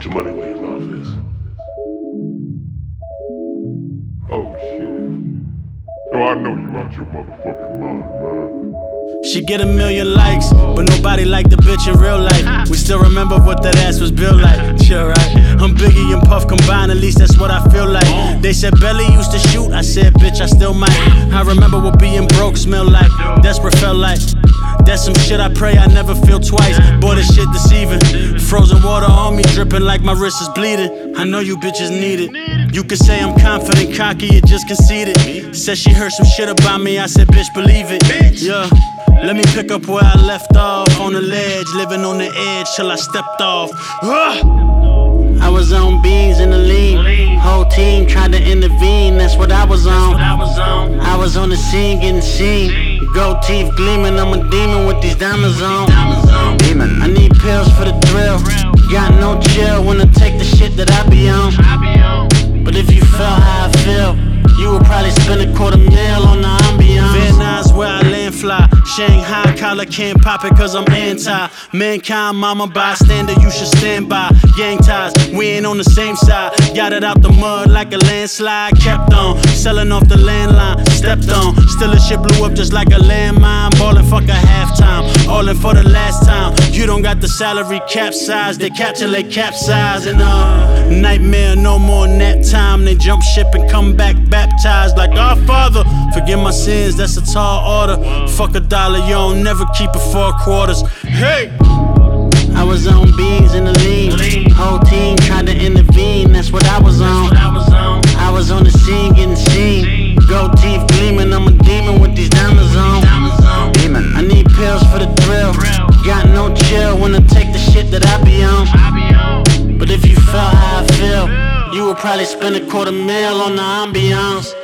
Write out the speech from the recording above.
much money we in office. Oh shit. Oh, I know you out your motherfucking mind, man. She get 1 million likes, but nobody like the bitch in real life. We still remember what that ass was built like. Chill, right? I'm Biggie and Puff combined, at least that's what I feel like. They said Belly used to shoot, I said bitch, I still might. I remember what being broke smelled like, desperate felt like. That's some shit I pray I never feel twice. Boy, this shit deceiving. Frozen water on me, dripping like my wrist is bleeding. I know you bitches need it. You could say I'm confident, cocky, you just conceited. Said she heard some shit about me, I said bitch, believe it. Yeah. Let me pick up where I left off, on the ledge, living on the edge till I stepped off. I was on beans in the lean. Whole team tried to intervene, that's what I was on. I was on the scene getting seen. Gold teeth gleaming, I'm a demon with these diamonds on. Demon. I need pills for the thrill. Got no chill when I take the shit that I be on. But if you felt how I feel, you would probably spend $250,000 on the ambiance. Vietnam's where I land fly. Shanghai collar can't pop it cause I'm anti. Mankind, mama bystander, you should stand by. Gang ties, we ain't on the same side. Got it out the mud like a landslide. Kept on, selling off the landline. Stepped on, still a shit blew up just like a landmine. Ballin' fuck a halftime, all in for the last time. You don't got the salary cap size, they capitulate capsize. And nightmare, no more nap time. They jump ship and come back baptized like our Father. Forgive my sins, that's a tall order. Fuck $1, you don't never keep it 4 quarters. Hey! I was on beans in the lean. Whole team tried to intervene, that's what I was on. I was on the scene getting seen. Gold teeth gleaming, I'm a demon with these diamonds on. Demon. I need pills for the thrill. Got no chill when I take the shit that I be on. But if you felt how I feel, you would probably spend $250,000 on the ambiance.